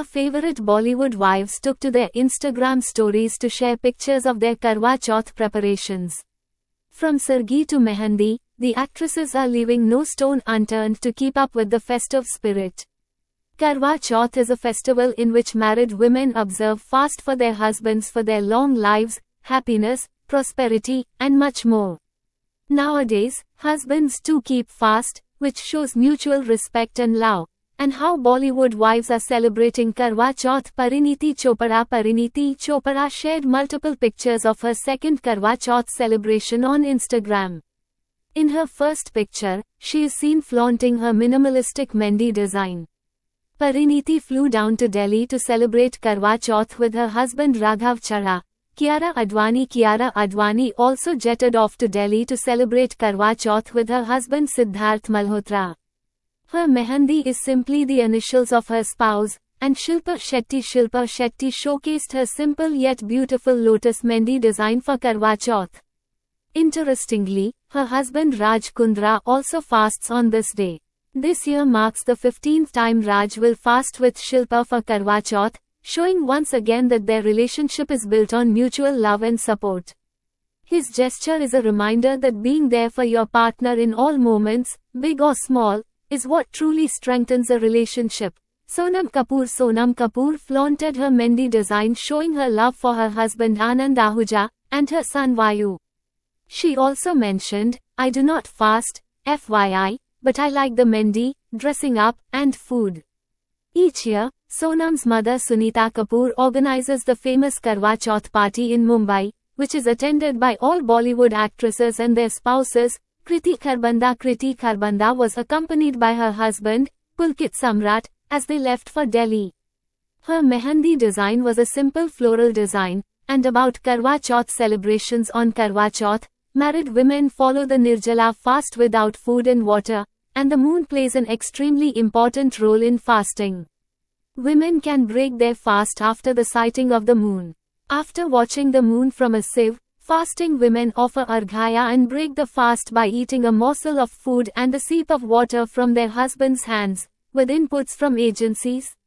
Our favorite Bollywood wives took to their Instagram stories to share pictures of their Karwa Chauth preparations. From Sargi to Mehendi, the actresses are leaving no stone unturned to keep up with the festive spirit. Karwa Chauth is a festival in which married women observe fast for their husbands for their long lives, happiness, prosperity, and much more. Nowadays, husbands too keep fast, which shows mutual respect and love. And how Bollywood wives are celebrating Karwa Chauth. Parineeti Chopra shared multiple pictures of her second Karwa Chauth celebration on Instagram. In her first picture, she is seen flaunting her minimalistic Mehendi design. Parineeti flew down to Delhi to celebrate Karwa Chauth with her husband Raghav Chadha. Kiara Advani also jetted off to Delhi to celebrate Karwa Chauth with her husband Siddharth Malhotra. Her mehendi is simply the initials of her spouse, and Shilpa Shetty showcased her simple yet beautiful lotus mehendi design for Karwa Chauth. Interestingly, her husband Raj Kundra also fasts on this day. This year marks the 15th time Raj will fast with Shilpa for Karwa Chauth, showing once again that their relationship is built on mutual love and support. His gesture is a reminder that being there for your partner in all moments, big or small, is what truly strengthens a relationship. Sonam Kapoor flaunted her mehendi design showing her love for her husband Anand Ahuja, and her son Vayu. She also mentioned, "I do not fast, FYI, but I like the mehendi, dressing up, and food." Each year, Sonam's mother Sunita Kapoor organizes the famous Karwa Chauth party in Mumbai, which is attended by all Bollywood actresses and their spouses. Kriti Kharbanda was accompanied by her husband, Pulkit Samrat, as they left for Delhi. Her mehendi design was a simple floral design, and about Karwa Chauth celebrations on Karwa Chauth, married women follow the Nirjala fast without food and water, and the moon plays an extremely important role in fasting. Women can break their fast after the sighting of the moon. After watching the moon from a sieve, fasting women offer arghya and break the fast by eating a morsel of food and a sip of water from their husband's hands, with inputs from agencies.